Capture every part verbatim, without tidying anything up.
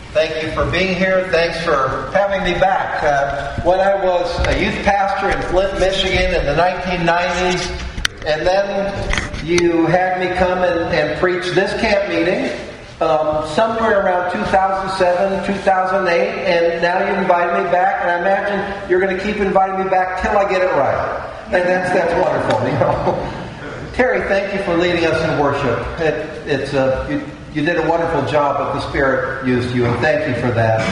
Thank you for being here. Thanks for having me back. Uh, when I was a youth pastor in Flint, Michigan in the nineteen nineties, and then you had me come and, and preach this camp meeting um, somewhere around two thousand seven, two thousand eight, and now you invited me back, and I imagine you're going to keep inviting me back till I get it right. And that's, that's wonderful, you know. Terry, thank you for leading us in worship. It, it's uh, you, you did a wonderful job, but the Spirit used you, and thank you for that.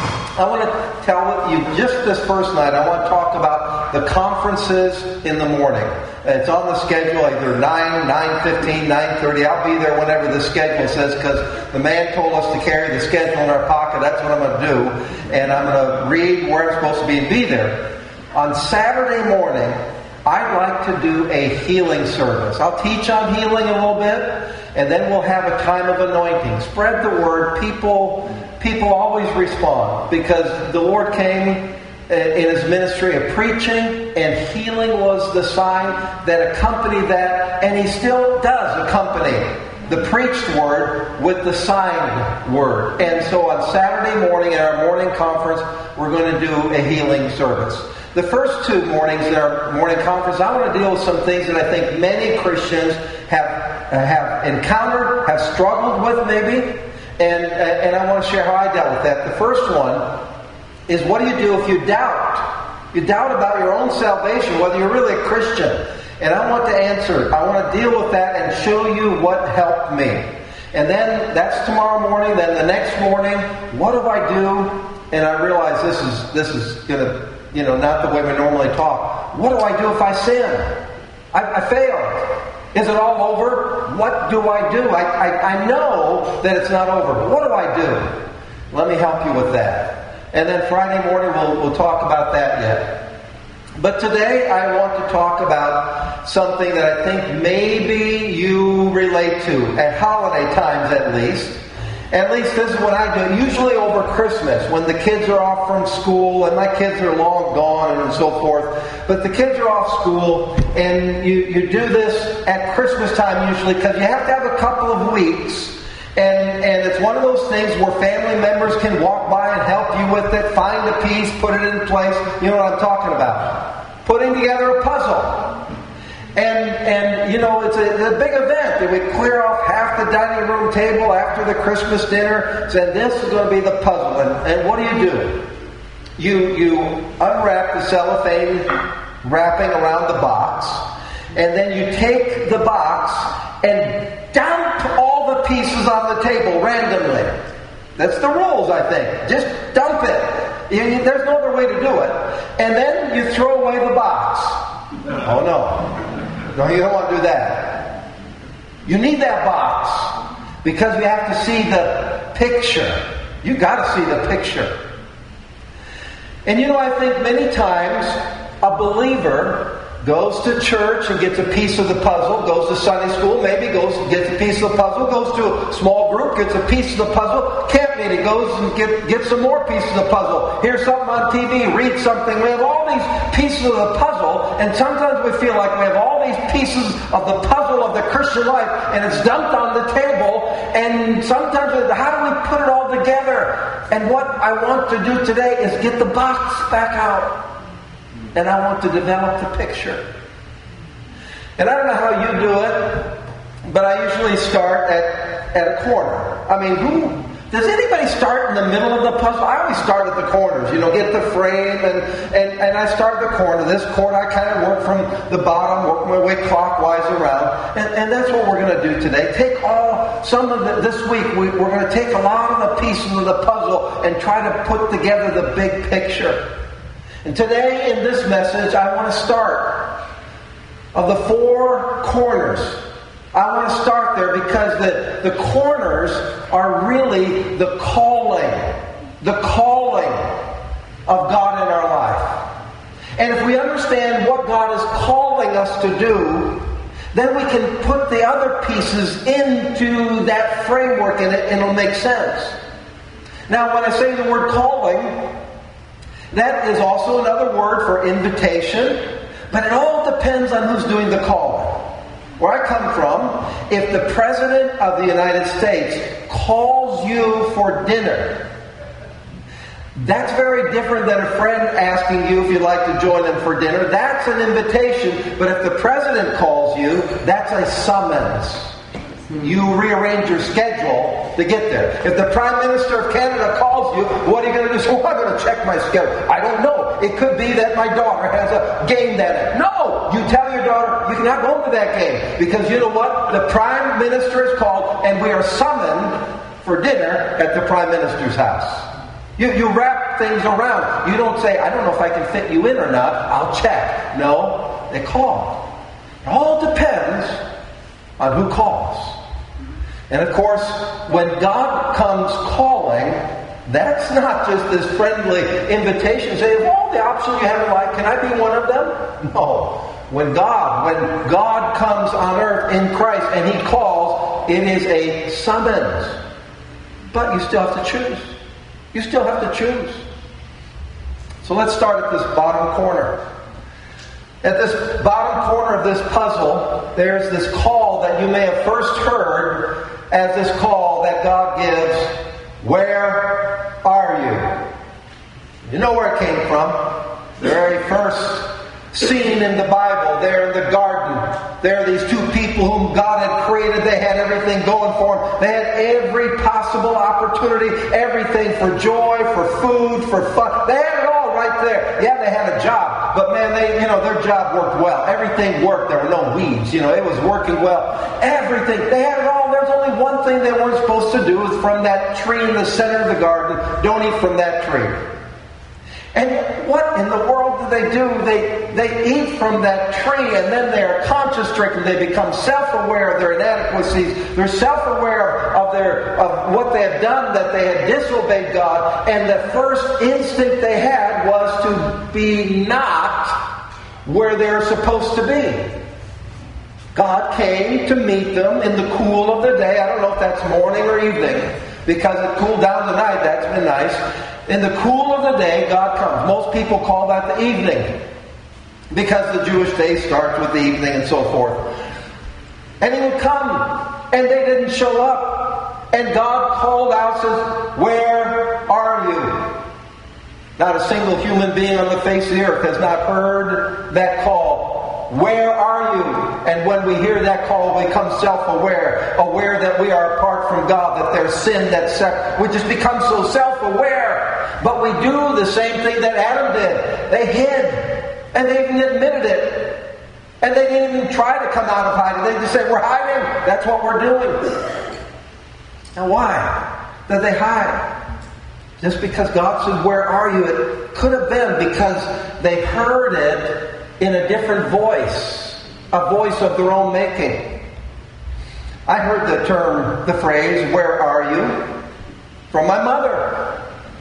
I want to tell you, just this first night, I want to talk about the conferences in the morning. It's on the schedule, either nine, nine fifteen, nine thirty. I'll be there whenever the schedule says, because the man told us to carry the schedule in our pocket. That's what I'm going to do. And I'm going to read where I'm supposed to be and be there. On Saturday morning, I'd like to do a healing service. I'll teach on healing a little bit, and then we'll have a time of anointing. Spread the word. People, people always respond, because the Lord came in His ministry of preaching, and healing was the sign that accompanied that, and He still does accompany the preached word with the signed word. And so on Saturday morning at our morning conference, we're going to do a healing service. The first two mornings in our morning conference, I want to deal with some things that I think many Christians have uh, have encountered, have struggled with maybe, and, and I want to share how I dealt with that. The first one is, what do you do if you doubt? You doubt about your own salvation, whether you're really a Christian. And I want to answer, I want to deal with that and show you what helped me. And then, that's tomorrow morning. Then the next morning, what do I do? And I realize this is this is going to, you know, not the way we normally talk. What do I do if I sin? I, I failed. Is it all over? What do I do? I, I, I know that it's not over, but what do I do? Let me help you with that. And then Friday morning, we'll, we'll talk about that yet. But today, I want to talk about something that I think maybe you relate to, at holiday times at least. At least this is what I do, usually over Christmas, when the kids are off from school, and my kids are long gone and so forth. But the kids are off school, and you, you do this at Christmas time usually, because you have to have a couple of weeks. And, and it's one of those things where family members can walk by and help you with it, find a piece, put it in place. You know what I'm talking about. Putting together a puzzle. And, and you know, it's a, it's a big event. That we clear off half the dining room table after the Christmas dinner. Said, this is going to be the puzzle. And, and what do you do? You, you unwrap the cellophane wrapping around the box. And then you take the box and dump all the pieces on the table randomly. That's the rules, I think. Just dump it. You, you, there's no other way to do it. And then you throw away the box. Oh no. No, you don't want to do that. You need that box, because you have to see the picture. You got to see the picture. And you know, I think many times a believer goes to church and gets a piece of the puzzle, goes to Sunday school, maybe goes and gets a piece of the puzzle, goes to a small group, gets a piece of the puzzle, camp meeting, goes and get, gets some more pieces of the puzzle, hears something on T V, reads something. We have all these pieces of the puzzle, and sometimes we feel like we have all these pieces of the puzzle of the Christian life, and it's dumped on the table, and sometimes we, how do we put it all together? And what I want to do today is get the box back out. And I want to develop the picture. And I don't know how you do it, but I usually start at, at a corner. I mean, who, does anybody start in the middle of the puzzle? I always start at the corners, you know, get the frame, and, and, and I start at the corner. This corner, I kind of work from the bottom, work my way clockwise around. And, and that's what we're going to do today. Take all, some of the, this week, we, we're going to take a lot of the pieces of the puzzle and try to put together the big picture. And today in this message, I want to start of the four corners. I want to start there because the, the corners are really the calling, the calling of God in our life. And if we understand what God is calling us to do, then we can put the other pieces into that framework and, it, and it'll make sense. Now, when I say the word calling, that is also another word for invitation, but it all depends on who's doing the calling. Where I come from, if the President of the United States calls you for dinner, That's very different than a friend asking you if you'd like to join them for dinner. That's an invitation, but if the president calls you, that's a summons. You rearrange your schedule to get there. If the Prime Minister of Canada calls you, what are you going to do? So I'm going to check my schedule. I don't know. It could be that my daughter has a game that night. No! You tell your daughter, you cannot go to that game. Because you know what? The Prime Minister is called, and we are summoned for dinner at the Prime Minister's house. You, you wrap things around. You don't say, I don't know if I can fit you in or not. I'll check. No, they call. It all depends on who calls. And of course, when God comes calling, that's not just this friendly invitation saying, of all the options you have in life, can I be one of them? No. When God, when God comes on earth in Christ and He calls, it is a summons. But you still have to choose. You still have to choose. So let's start at this bottom corner. At this bottom corner of this puzzle, there's this call that you may have first heard as this call that God gives, where are you? You know where it came from. The very first scene in the Bible, there in the garden. There are these two people whom God had created. They had everything going for them. They had every possible opportunity, everything for joy, for food, for fun. They had it all right there. Yeah, they had a job, but man, they, you know, their job worked well. Everything worked. There were no weeds. You know, it was working well. Everything. They had it all. There's only one thing they weren't supposed to do is from that tree in the center of the garden. Don't eat from that tree. And what in the world do they do? They they eat from that tree, and then they are conscience-stricken. They become self-aware of their inadequacies. They're self-aware of their of what they had done, that they had disobeyed God. And the first instinct they had was to be not where they're supposed to be. God came to meet them in the cool of the day. I don't know if that's morning or evening, because it cooled down tonight. That's been nice. In the cool of the day, God comes. Most people call that the evening, because the Jewish day starts with the evening and so forth. And He would come, and they didn't show up. And God called out, says, where are you? Not a single human being on the face of the earth has not heard that call. Where are you? And when we hear that call, we become self-aware, aware that we are apart from God, that there's sin that's separate. We just become so self-aware. But we do the same thing that Adam did. They hid. And they even admitted it. And they didn't even try to come out of hiding. They just said, we're hiding. That's what we're doing. Now why did they hide? Just because God said, where are you? It could have been because they heard it in a different voice. A voice of their own making. I heard the term, the phrase, where are you? From my mother.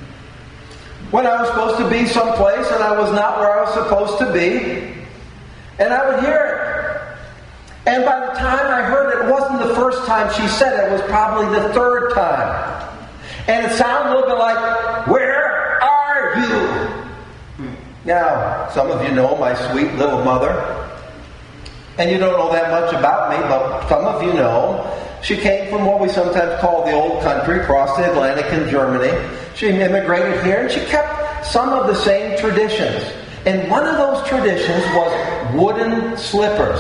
When I was supposed to be someplace and I was not where I was supposed to be. And I would hear it. And by the time I heard it, it wasn't the first time she said it. It was probably the third time. And it sounded a little bit like, where are you? Now, some of you know my sweet little mother. And you don't know that much about me, but some of you know. She came from what we sometimes call the old country, across the Atlantic in Germany. She immigrated here, and she kept some of the same traditions. And one of those traditions was wooden slippers.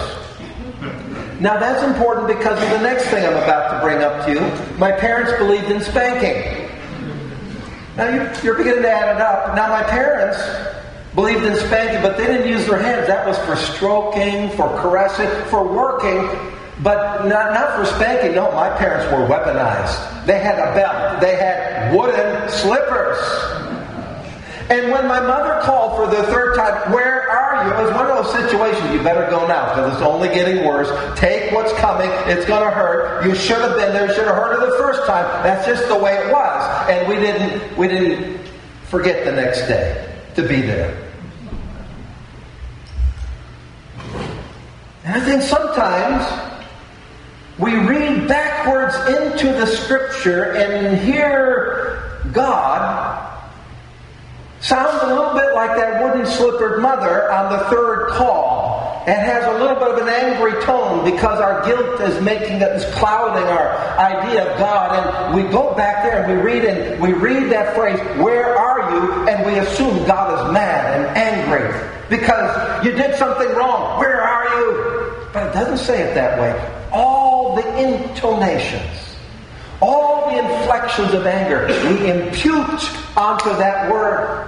Now that's important because of the next thing I'm about to bring up to you. My parents believed in spanking. Now you're beginning to add it up. Now my parents believed in spanking, but they didn't use their hands. That was for stroking, for caressing, for working, but not, not for spanking. No, my parents were weaponized. They had a belt. They had wooden slippers. And when my mother called for the third time, where are you? It was one of those situations, you better go now, because it's only getting worse. Take what's coming. It's going to hurt. You should have been there. You should have heard it the first time. That's just the way it was. And we didn't, we didn't forget the next day to be there. And I think sometimes we read backwards into the Scripture and hear God sound a little bit like that wooden slippered mother on the third call. and has a little bit of an angry tone because our guilt is making it, is clouding our idea of God. And we go back there and we read and we read that phrase, "Where are you?" And we assume God is mad and angry because you did something wrong. Where are you? But it doesn't say it that way. All the intonations, all the inflections of anger, we impute onto that word.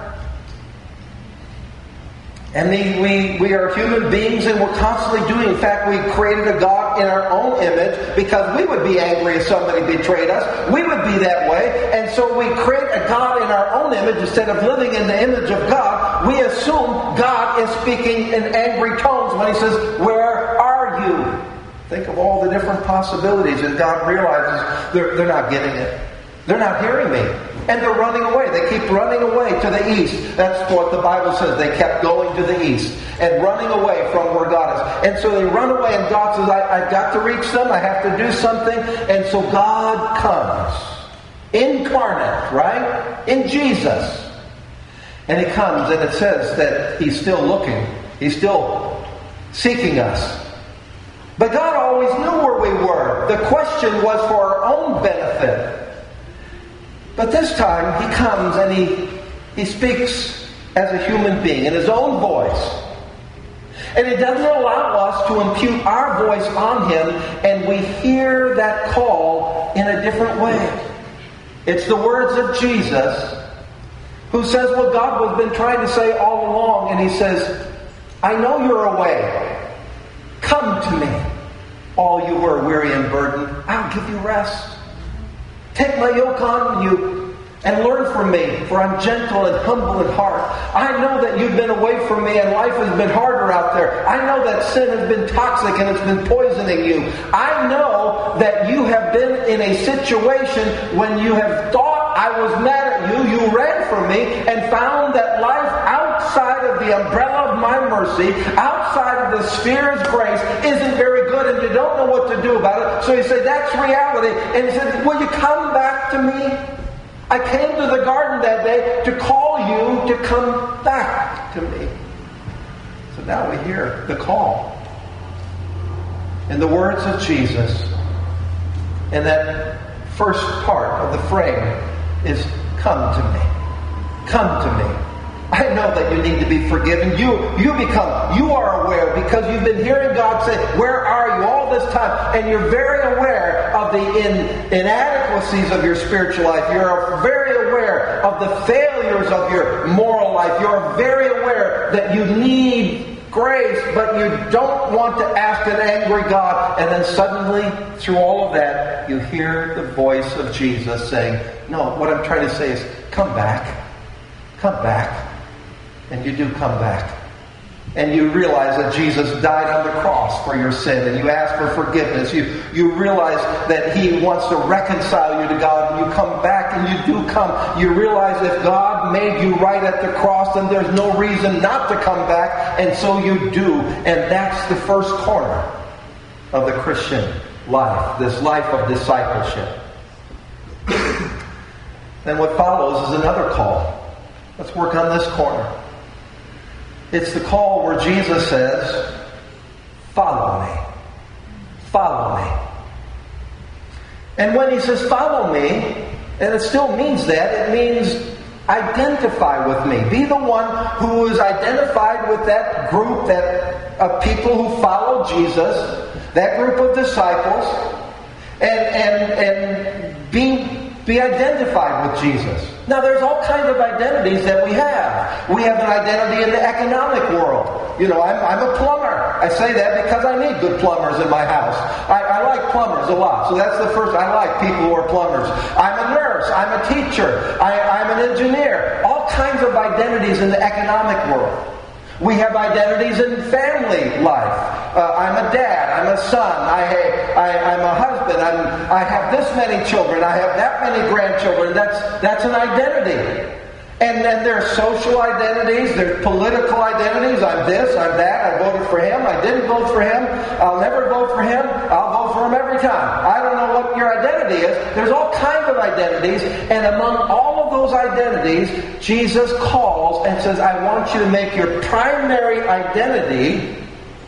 And we, we, we are human beings and we're constantly doing. In fact, we created a God in our own image because we would be angry if somebody betrayed us. We would be that way. And so we create a God in our own image instead of living in the image of God. We assume God is speaking in angry tones when He says, "Where are you?" Think of all the different possibilities, and God realizes they're, they're not getting it. They're not hearing me. And they're running away. They keep running away to the east. That's what the Bible says. They kept going to the east and running away from where God is. And so they run away, and God says, I, I've got to reach them. I have to do something. And so God comes. Incarnate, right? In Jesus. And He comes, and it says that He's still looking. He's still seeking us. But God always knew where we were. The question was for our own benefit. But this time He comes and He, he speaks as a human being in His own voice. And He doesn't allow us to impute our voice on Him, and we hear that call in a different way. It's the words of Jesus, who says what God has been trying to say all along. And He says, "I know you're away. Come to me, all you who are weary and burdened. I'll give you rest. Take my yoke on you and learn from me, for I'm gentle and humble in heart. I know that you've been away from me and life has been harder out there. I know that sin has been toxic and it's been poisoning you. I know that you have been in a situation when you have thought I was mad at you. You ran from me and found that life outside of the umbrella of my mercy, outside of the sphere of grace, isn't very good, and you don't know what to do about it. So He said, that's reality. And He said, will you come back to me? I came to the garden that day to call you to come back to me. So now we hear the call. And the words of Jesus. And that first part of the frame is, come to me. Come to me. I know that you need to be forgiven. You you become, you are aware because you've been hearing God say, where are you all this time? And you're very aware of the in, inadequacies of your spiritual life. You're very aware of the failures of your moral life. You're very aware that you need grace, but you don't want to ask an angry God. And then suddenly, through all of that, you hear the voice of Jesus saying, no, what I'm trying to say is, come back. Come back. And you do come back. And you realize that Jesus died on the cross for your sin. And you ask for forgiveness. You, you realize that He wants to reconcile you to God. And you come back and you do come. You realize if God made you right at the cross, then there's no reason not to come back. And so you do. And that's the first corner of the Christian life. This life of discipleship. Then what follows is another call. Let's work on this corner. It's the call where Jesus says, follow me. Follow me. And when He says follow me, and it still means that, it means identify with me. Be the one who is identified with that group that of people who follow Jesus, that group of disciples, and and and be Be identified with Jesus. Now, there's all kinds of identities that we have. We have an identity in the economic world. You know, I'm, I'm a plumber. I say that because I need good plumbers in my house. I, I like plumbers a lot. So that's the first. I like people who are plumbers. I'm a nurse. I'm a teacher. I, I'm an engineer. All kinds of identities in the economic world. We have identities in family life. Uh, I'm a dad. I'm a son. I, I, I'm a husband. I'm, I have this many children. I have that many grandchildren. That's that's an identity. And then there's social identities. There's political identities. I'm this. I'm that. I voted for him. I didn't vote for him. I'll never vote for him. I'll vote for him every time. I don't know what your identity is. There's all kinds of identities. And among all of those identities, Jesus calls and says, I want you to make your primary identity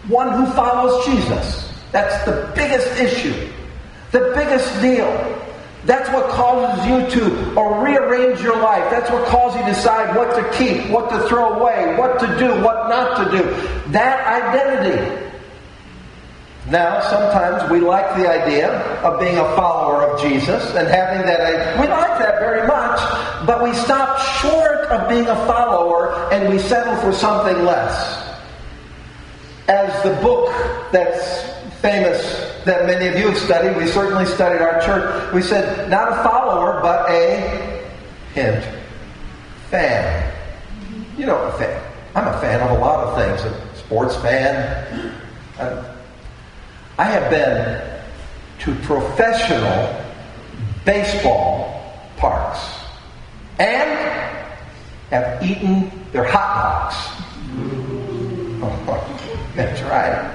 one who follows Jesus. That's the biggest issue. The biggest deal. That's what causes you to or rearrange your life. That's what causes you to decide what to keep, what to throw away, what to do, what not to do. That identity. Now, sometimes we like the idea of being a follower of Jesus and having that idea. We like that very much, but we stop short of being a follower and we settle for something less. As the book that's famous that many of you have studied, we certainly studied our church, we said, not a follower, but a hint. Fan. You know what a fan. I'm a fan of a lot of things. A sports fan. I'm, I have been to professional baseball parks and have eaten their hot dogs. Oh, that's right.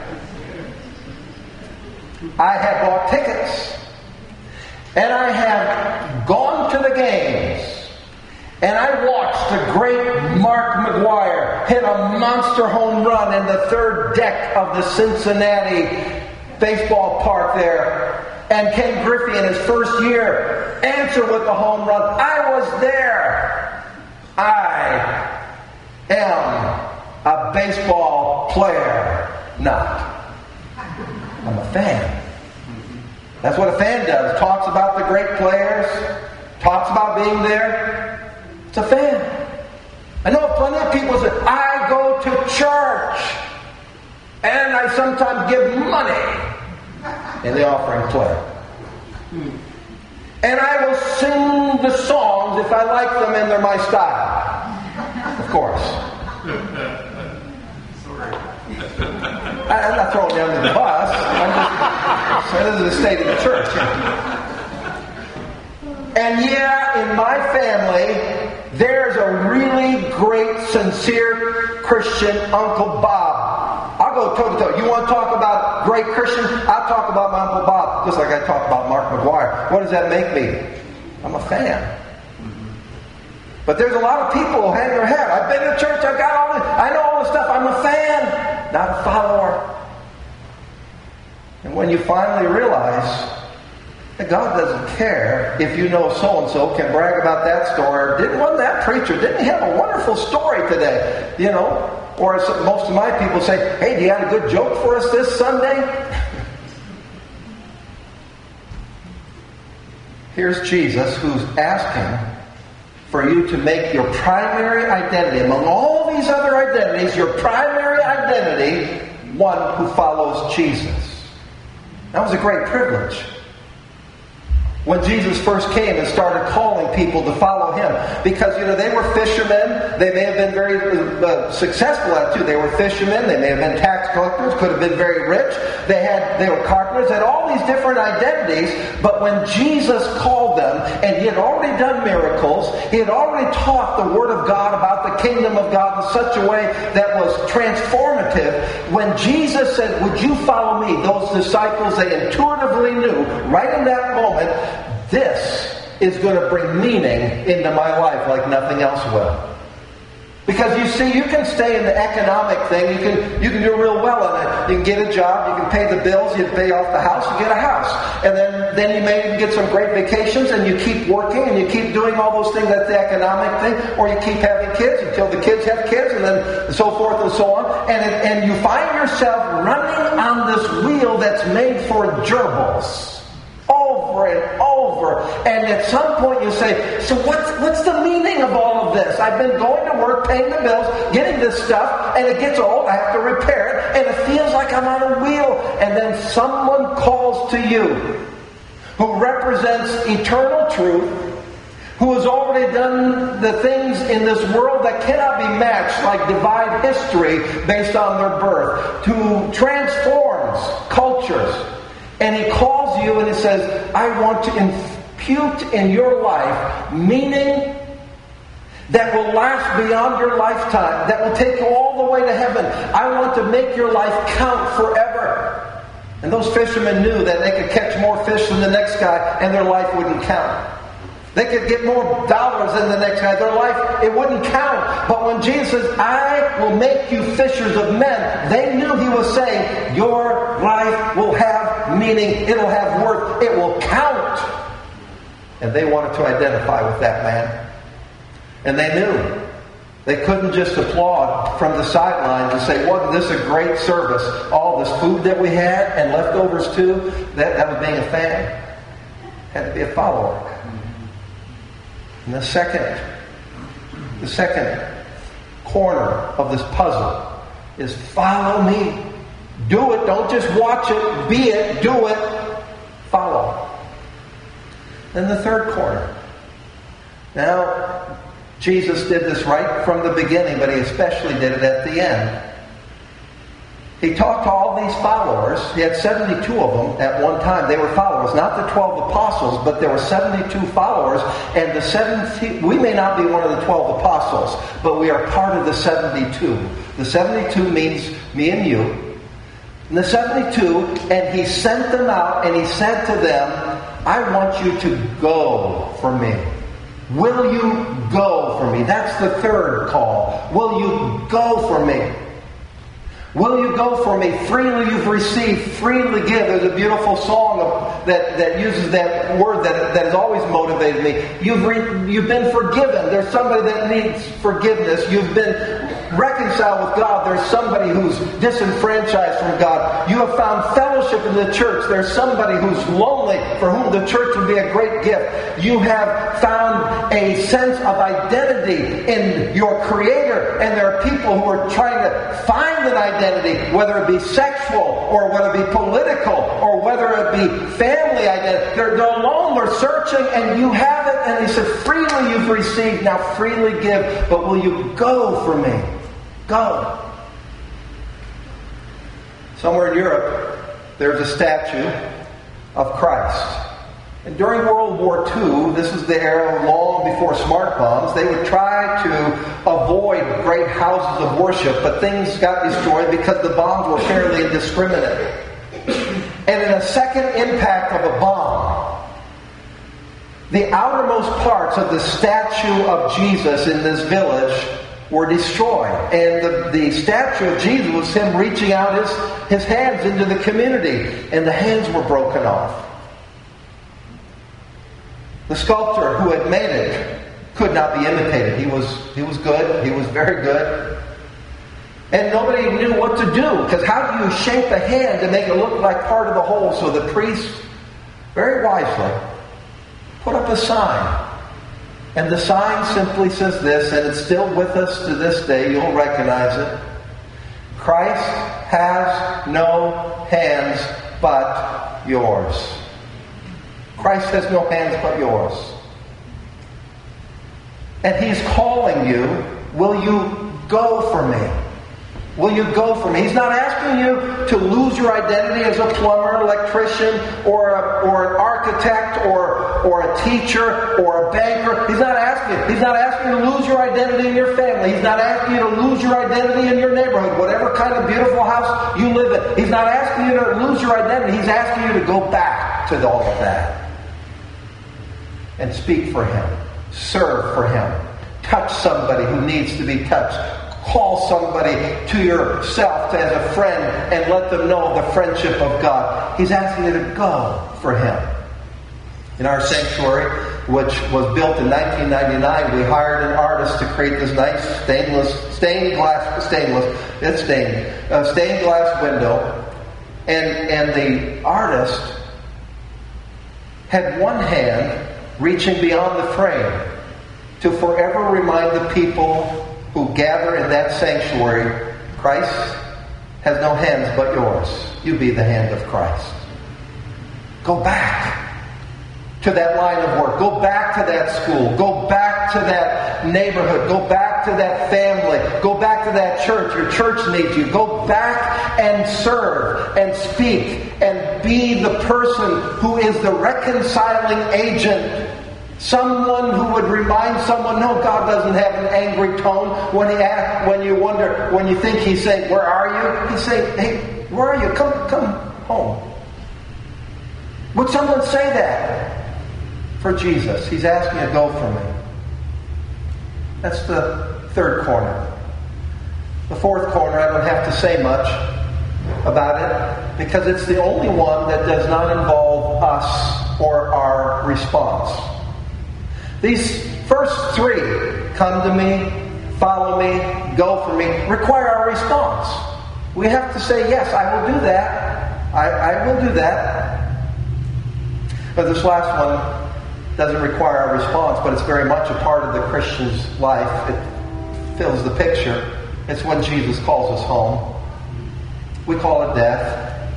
I have bought tickets and I have gone to the games and I watched the great Mark McGwire hit a monster home run in the third deck of the Cincinnati baseball park there, and Ken Griffey in his first year answer with the home run. I was there. I am a baseball player, not. I'm a fan. That's what a fan does. Talks about the great players, talks about being there. It's a fan. I know plenty of people say, I go to church and I sometimes give money in the offering plate. And I will sing the songs if I like them and they're my style. Of course. Sorry. I'm not throwing you under the bus. I'm just saying this is the state of the church. And yeah, in my family, there's a really great, sincere Christian Uncle Bob. I'll go toe to toe. You want to talk about great Christian? I'll talk about my Uncle Bob, just like I talk about Mark McGwire. What does that make me? I'm a fan. But there's a lot of people who hang their head. I've been to church, I've got all this, I know all this stuff. I'm a fan, not a follower. And when you finally realize that God doesn't care if you know so-and-so can brag about that story. Didn't wasn't that preacher? Didn't he have a wonderful story today? You know? Or as most of my people say, hey, do you have a good joke for us this Sunday? Here's Jesus who's asking for you to make your primary identity, among all these other identities, your primary identity, one who follows Jesus. That was a great privilege. When Jesus first came and started calling people to follow Him. Because, you know, they were fishermen. They may have been very uh, successful at it, too. They were fishermen. They may have been tax collectors. Could have been very rich. They had, they were carpenters. Had all these different identities. But when Jesus called them, and He had already done miracles, He had already taught the Word of God about the kingdom of God in such a way that was transformative. When Jesus said, would you follow me? Those disciples, they intuitively knew, right in that moment, this is going to bring meaning into my life like nothing else will. Because you see, you can stay in the economic thing. You can you can do real well in it. You can get a job. You can pay the bills. You pay off the house. You get a house. And then, then you may even get some great vacations and you keep working and you keep doing all those things. That's the economic thing. Or you keep having kids until the kids have kids and then so forth and so on. And, it, and you find yourself running on this wheel that's made for gerbils. Over and over. And at some point you say, so what's, what's the meaning of all of this? I've been going to work, paying the bills, getting this stuff, and it gets old, I have to repair it, and it feels like I'm on a wheel. And then someone calls to you who represents eternal truth, who has already done the things in this world that cannot be matched, like divide history based on their birth, who transforms cultures. And He calls you and He says, I want to impute in your life meaning that will last beyond your lifetime, that will take you all the way to heaven. I want to make your life count forever. And those fishermen knew that they could catch more fish than the next guy and their life wouldn't count. They could get more dollars than the next guy. Their life, it wouldn't count But when Jesus says, I will make you fishers of men, they knew he was saying, your life will have meaning, it'll have worth, it will count. And they wanted to identify with that man. And they knew. They couldn't just applaud from the sidelines and say, wasn't this a great service? All this food that we had and leftovers too, that, that was being a fan. Had to be a follower. And the second, the second corner of this puzzle is follow me. Do it. Don't just watch it. Be it. Do it. Follow. Then the third corner. Now, Jesus did this right from the beginning, but he especially did it at the end. He talked to all these followers. He had seventy-two of them at one time. They were followers, not the twelve apostles, but there were seventy-two followers. And the seventy, we may not be one of the twelve apostles, but we are part of the seventy-two. The seventy-two means me and you. And the seventy-two, and he sent them out, and he said to them, I want you to go for me. Will you go for me? That's the third call. Will you go for me? Will you go for me? Freely you've received, freely give. There's a beautiful song of, that, that uses that word that, that has always motivated me. You've, re, you've been forgiven. There's somebody that needs forgiveness. You've been reconciled with God. There's somebody who's disenfranchised from God. You have found fellowship in the church. There's somebody who's lonely for whom the church would be a great gift. You have found a sense of identity in your Creator. And there are people who are trying to find an identity. Whether it be sexual or whether it be political or whether it be family identity. They're alone, they're searching, and you have it. And he said, freely you've received, now freely give. But will you go for me? Go. Somewhere in Europe, there's a statue of Christ. And during World War Two, this is the era long before smart bombs, they would try to avoid great houses of worship, but things got destroyed because the bombs were fairly indiscriminate. And in a second impact of a bomb, the outermost parts of the statue of Jesus in this village were destroyed. And the, the statue of Jesus was him reaching out his, his hands into the community, and the hands were broken off. The sculptor who had made it could not be imitated. He was he was good. He was very good. And nobody knew what to do, because how do you shape a hand to make it look like part of the whole? So the priest, very wisely, put up a sign. And the sign simply says this, and it's still with us to this day. You'll recognize it. Christ has no hands but yours. Christ has no hands but yours. And he's calling you, will you go for me? Will you go for me? He's not asking you to lose your identity as a plumber, electrician, or a, or an architect, or or a teacher, or a banker. He's not asking. He's not asking you to lose your identity in your family. He's not asking you to lose your identity in your neighborhood, whatever kind of beautiful house you live in. He's not asking you to lose your identity. He's asking you to go back to all of that and speak for him, serve for him, touch somebody who needs to be touched. Call somebody to yourself as a friend and let them know the friendship of God. He's asking you to go for him. In our sanctuary, which was built in nineteen ninety-nine, we hired an artist to create this nice stainless, stained glass, stainless, it's stained, uh, stained glass window. And, and the artist had one hand reaching beyond the frame to forever remind the people who gather in that sanctuary, Christ has no hands but yours. You be the hand of Christ. Go back to that line of work. Go back to that school. Go back to that neighborhood. Go back to that family. Go back to that church. Your church needs you. Go back and serve and speak and be the person who is the reconciling agent. Someone who would remind someone, no, God doesn't have an angry tone when he asks, when you wonder, when you think he's saying, where are you? He's saying, hey, where are you? Come, come home. Would someone say that for Jesus? He's asking you to go for me. That's the third corner. The fourth corner, I don't have to say much about it because it's the only one that does not involve us or our response. These first three, come to me, follow me, go for me, require our response. We have to say, yes, I will do that. I, I will do that. But this last one doesn't require our response, but it's very much a part of the Christian's life. It fills the picture. It's when Jesus calls us home. We call it death.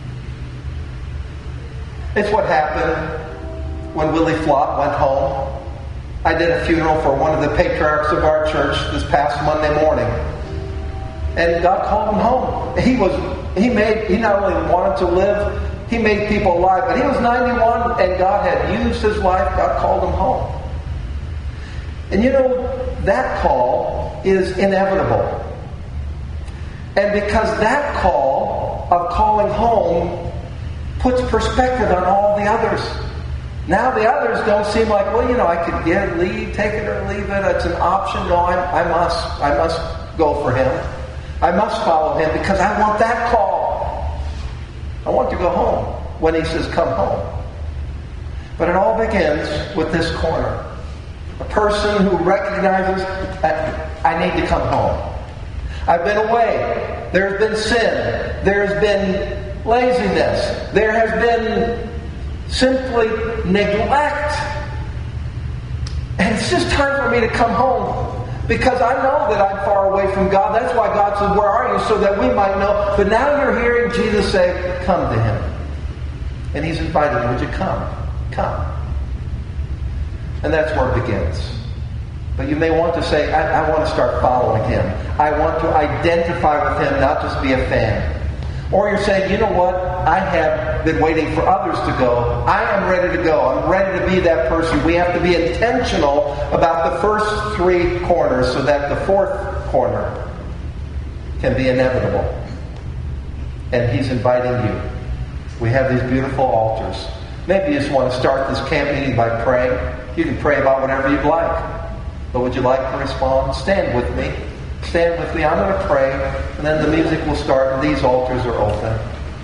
It's what happened when Willie Flott went home. I did a funeral for one of the patriarchs of our church this past Monday morning. And God called him home. He was, he made, he not only wanted to live, he made people alive, but he was ninety-one and God had used his life. God called him home. And you know, that call is inevitable. And because that call of calling home puts perspective on all the others. Now the others don't seem like, well, you know, I could get, leave, take it or leave it. It's an option. No, I, I must, I must go for him. I must follow him because I want that call. I want to go home when he says, come home. But it all begins with this corner. A person who recognizes that I need to come home. I've been away. There's been sin. There's been laziness. There has been simply neglect. And it's just time for me to come home. Because I know that I'm far away from God. That's why God says, where are you? So that we might know. But now you're hearing Jesus say, come to him. And he's invited you. Would you come? Come. And that's where it begins. But you may want to say, I, I want to start following him. I want to identify with him, not just be a fan. Or you're saying, you know what? I have been waiting for others to go. I am ready to go. I'm ready to be that person. We have to be intentional about the first three corners so that the fourth corner can be inevitable. And he's inviting you. We have these beautiful altars. Maybe you just want to start this camp meeting by praying. You can pray about whatever you'd like. But would you like to respond? Stand with me. Stand with me. I'm going to pray, and then the music will start, and these altars are open.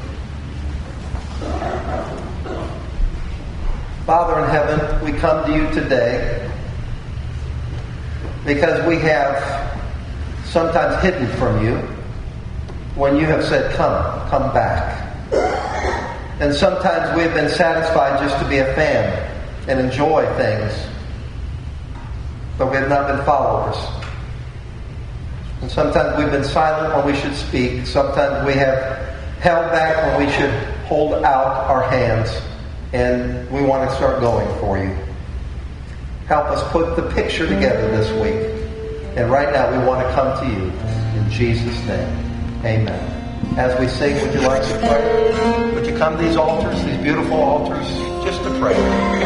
Father in heaven, we come to you today because we have sometimes hidden from you when you have said, come, come back. And sometimes we've been satisfied just to be a fan and enjoy things, but we have not been followers. And sometimes we've been silent when we should speak. Sometimes we have held back when we should hold out our hands. And we want to start going for you. Help us put the picture together this week. And right now we want to come to you. In Jesus' name, amen. As we sing, would you like to pray? Would you come to these altars, these beautiful altars, just to pray?